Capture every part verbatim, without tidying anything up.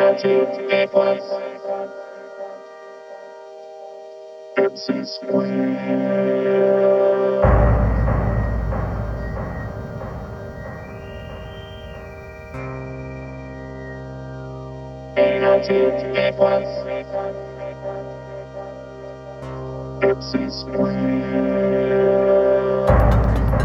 Energy equals M C squared. Energy equals M C squared.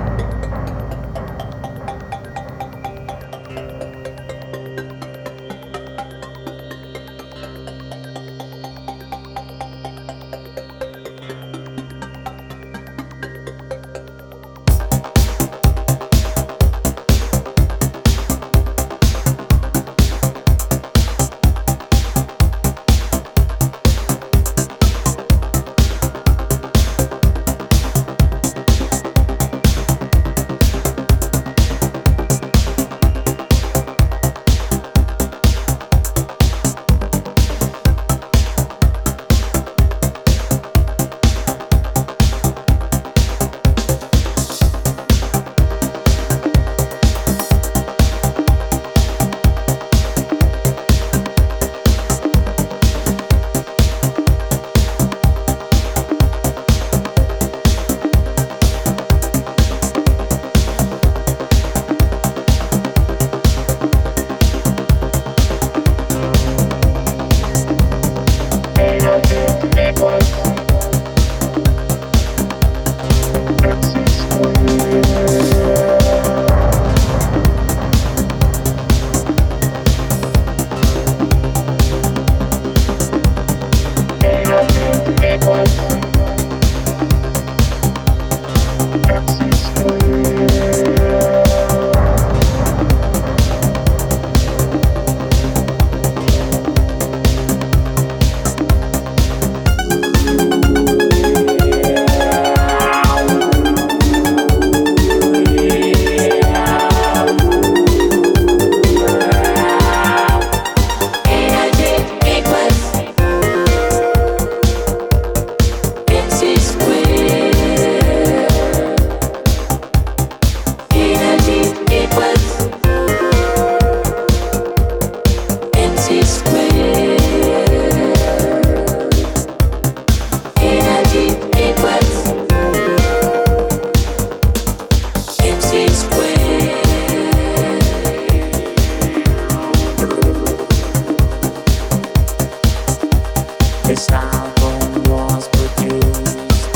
This album was produced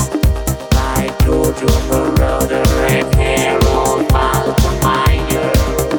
by Giorgio Moroder and Harold Faltermeyer.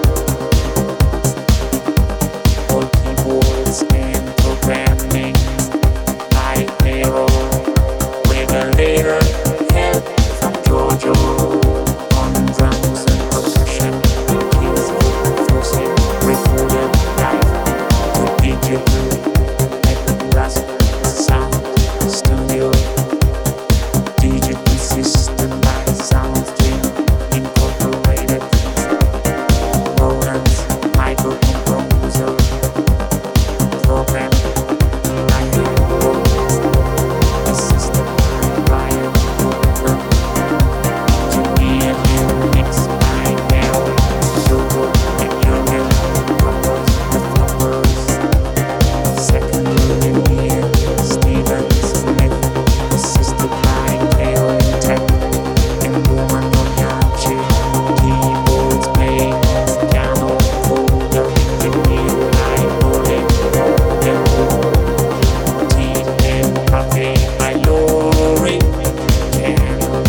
For keyboards and programming by Harold, with a later help from Giorgio. On drums and percussion, keys, forcing, recorded live to digital at Rascal Sound Studio. Digital system by Soundstream Incorporated. Roland's microcomposer program by Harold. Assisted by Ryan Walker. Engineered and mixed by Harold Jogo and Jürgen Rockers, the Floppers. Second engineer Steven Smith, assisted by Aaron Tech and Roman Doniaci. Keyboards playing, piano folder, engineered by Oleg Roden. Team and Cafe by Lori Cannon.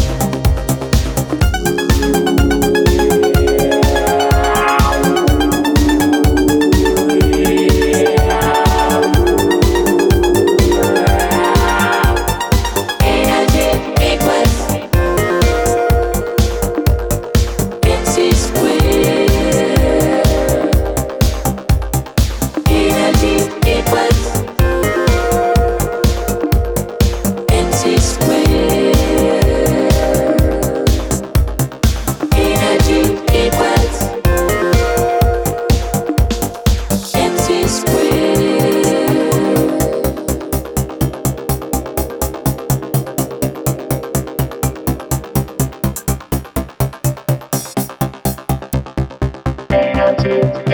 Energy equals M C squared. Energy equals M C squared. Energy equals M C squared. Energy